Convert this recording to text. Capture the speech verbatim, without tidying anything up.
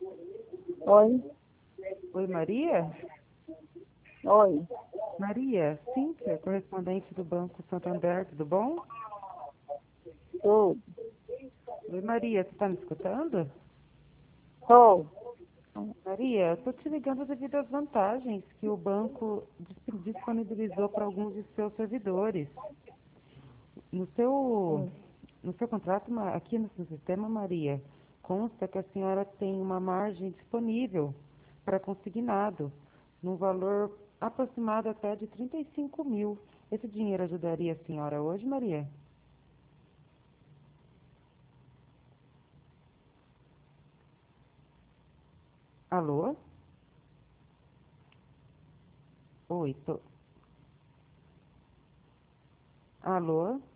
Oi, Oi, Maria? oi, Maria, Cíntia, correspondente do Banco Santander, tudo bom? tudo. Oi, Maria, você está me escutando? Tô, Maria, estou te ligando devido às vantagens que o banco dis- disponibilizou para alguns de seus servidores. No seu, hum, no seu contrato, ma- aqui no seu sistema, Maria, consta que a senhora tem uma margem disponível para consignado, num valor aproximado até de trinta e cinco mil. Esse dinheiro ajudaria a senhora hoje, Maria? Alô? Oi, tô... Alô?